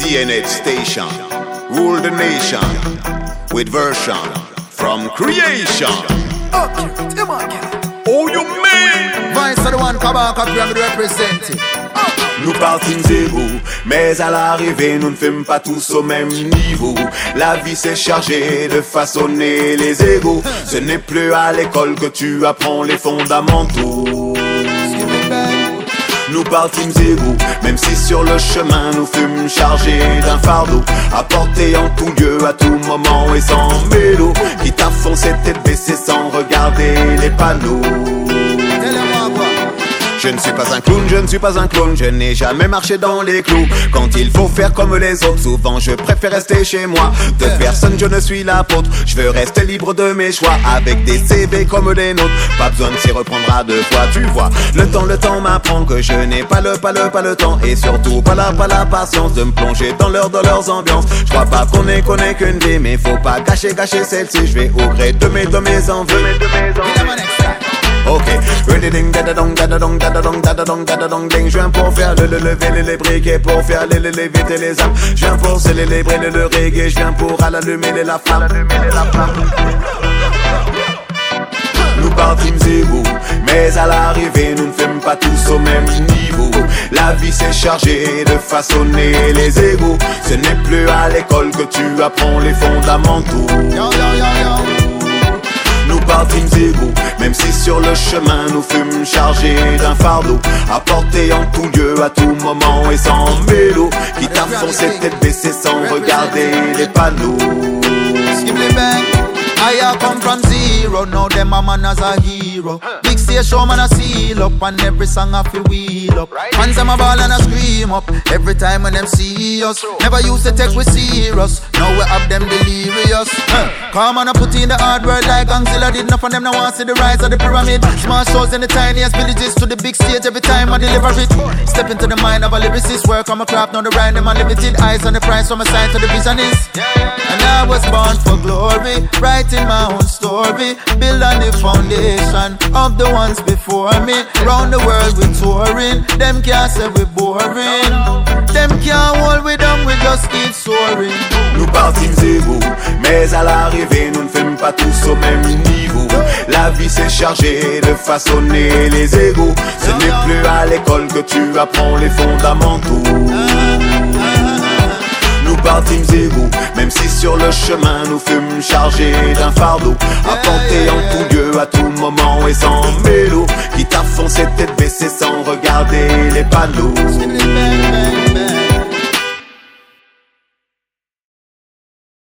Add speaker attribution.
Speaker 1: TNH station, rule the nation with version from creation.
Speaker 2: Okay, come on,
Speaker 1: Oh, you mean?
Speaker 2: Vice of the one Kabaka Pyramid representing.
Speaker 1: Nous partîmes zéro, mais à l'arrivée nous ne fûmes pas tous au même niveau. La vie s'est chargée de façonner les égos. Ce n'est plus à l'école que tu apprends les fondamentaux. Nous partîmes zéro, même si sur le chemin nous fûmes chargés d'un fardeau à porter en tout lieu, à tout moment et sans mélo. Quitte à foncer tête baissée sans regarder les panneaux. Je ne suis pas un clown, je ne suis pas un clown, je n'ai jamais marché dans les clous. Quand il faut faire comme les autres, souvent je préfère rester chez moi. De personne je ne suis l'apôtre, je veux rester libre de mes choix. Avec des CV comme les nôtres, pas besoin de s'y reprendre à deux fois. Tu vois, le temps m'apprend que je n'ai pas le temps. Et surtout pas la patience de me plonger dans leurs ambiances. Je crois pas qu'on ait qu'une vie, mais faut pas gâcher celle-ci. Je vais au gré de mes envies. Ok, ready ding da da dong da da dong da da dong da da dong da da dong ding. Je viens pour faire le lever les briquets, pour faire les vite les âmes. Je viens pour célébrer le reggae, je viens pour allumer la flamme. Nous partîmes zéro, mais à l'arrivée nous ne fûmes pas tous au même niveau. La vie s'est chargée de façonner les égos. Ce n'est plus à l'école que tu apprends les fondamentaux. Nous partîmes zéro, même si sur le chemin nous fûmes chargés d'un fardeau à porter en tout lieu, à tout moment et sans mélo. Quitte à foncer tête baissée sans regarder les panneaux.
Speaker 2: I come from zero, now them a man as a hero. Big station man a seal up, and every song I feel wheel up. Fans them a ball and a scream up, every time when them see us. Never used to take we serious, now we have them delirious. Come on, I put in the hard work like Angela did. Enough of them now want to see the rise of the pyramid. Small shows in the tiniest villages to the big stage every time I deliver it. Step into the mind of a lyricist, work on my craft, now the rhyme them unlimited. Eyes on the prize from a sign to the vision is. And I was born for glory, writing my own story, build on the foundation of the ones before me. Round the world we touring, them can't say we boring. Them can't hold we down, we just keep soaring.
Speaker 1: Nous partîmes zéro, mais à l'arrivée nous ne fûmes pas tous au même niveau. La vie s'est chargée de façonner les égos. Ce n'est plus à l'école que tu apprends les fondamentaux. Nous partîmes zéro, même si sur le chemin nous fûmes chargés d'un fardeau à porter en tout lieu, à tout moment et sans mélo. Quitte à foncer tête baissée sans regarder les panneaux.